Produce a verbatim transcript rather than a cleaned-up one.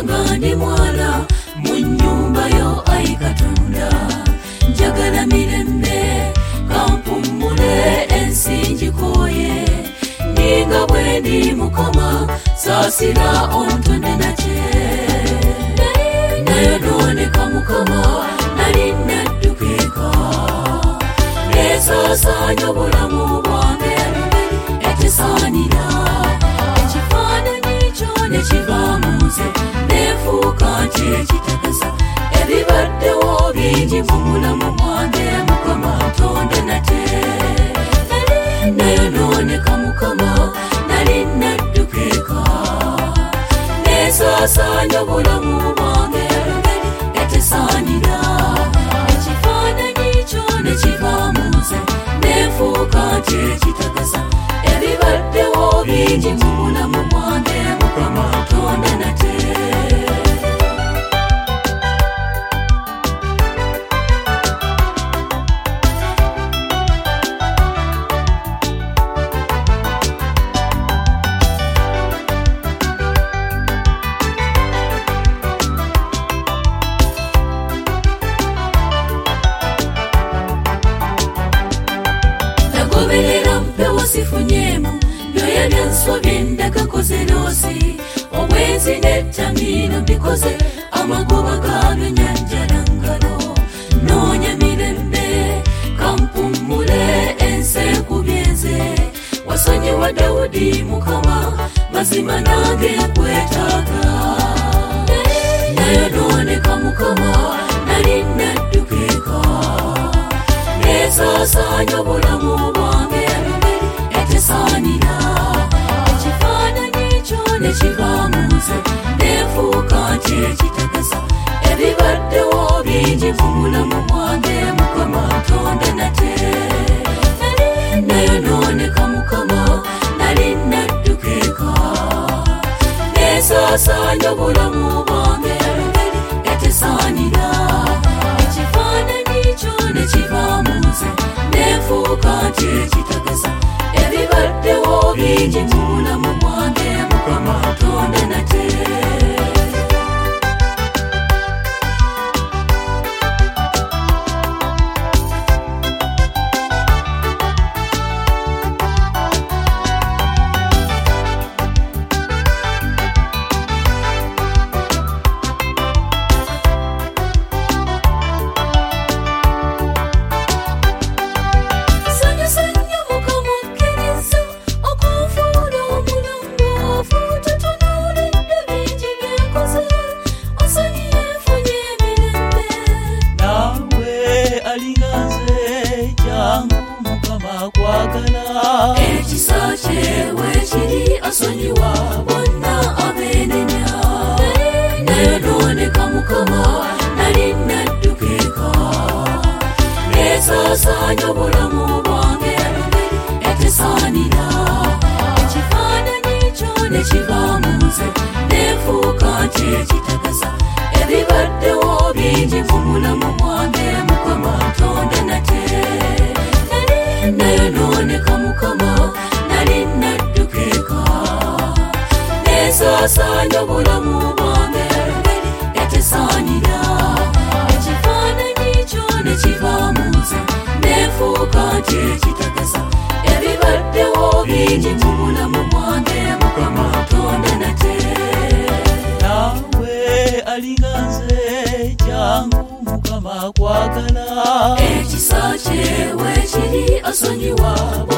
kubanga ndi mwana mu nnyumba yo ayi Katonda. Njagala mirembe kampumule ensi ngikooye, ninga bwe ndi Mukama saasira ontonde nate. Nayonooneka Mukama nali naddukika, neesaasaanya obulamu bwange ekisaanira. Ekifaananyi kyo ne kiva mu nze neefuuka nti ekitakasa. Ebibaddewo bingi mu bulamu bwange Mukama ntonde nate. Nayonooneka Mukama nali naddukika, neesaasaanya obulamu bwange ekisaanira. Ekifaananyi kyo ne kiva mu nze neefuuka nti ekitakasa. Ebibaddewo bingi mu bulamu bwange Mukama ntonde nate. Nagoberera mpewo sifunyemu, byoya byansobye ndagakoze loosi. Obwenzi n'ettamiro mbikoze, amagoba gaabyo nyanjala ngalo. Noonya mirembe kampumule ensi ekubye nze. Wasonyiwa Dawudi Mukama, mazima nange nkwetaaga. Nayonooneka Mukama nali naddukika, neesaasaanya obulamu bwange ekisaanira. Ekifaananyi kyo ne kiva mu nze neefuuka nti ekitakasa. Ebibaddewo bingi mu bulamu bwange Mukama ntonde nate. Nayonooneka Mukama nali naddukika, neesaasaanya obulamu bwange ekisaanira. Ekifaananyi kyo ne kiva mu nze neefuuka nti ekitakasa. Ebibaddewo bingi mu bulamu bwange Mukama ntonde nate. Ekisa kyewe kiri asonyiwa bonna abeenenya. Nayonooneka Mukama nali naddukika, neesaasaanya obulamu bwange ekisaanira. Ekifaananyi kyo ne kiva mu nze neefuuka nti ekitakasa. Ebibaddewo bingi mu bulamu bwange Mukama ntonde nate. Nayonooneka Mukama nali naddukika, neesaasaanya obulamu bwange ekisaanira. Ekifaananyi kyo ne kiva mu nze neefuuka nti ekitakasa. Ebibaddewo bingi mu bulamu bwange Mukama ntonde nate. Nawe alinga nze jangu Mukama akwagala. Ekisa kyewe kiri asonyiwa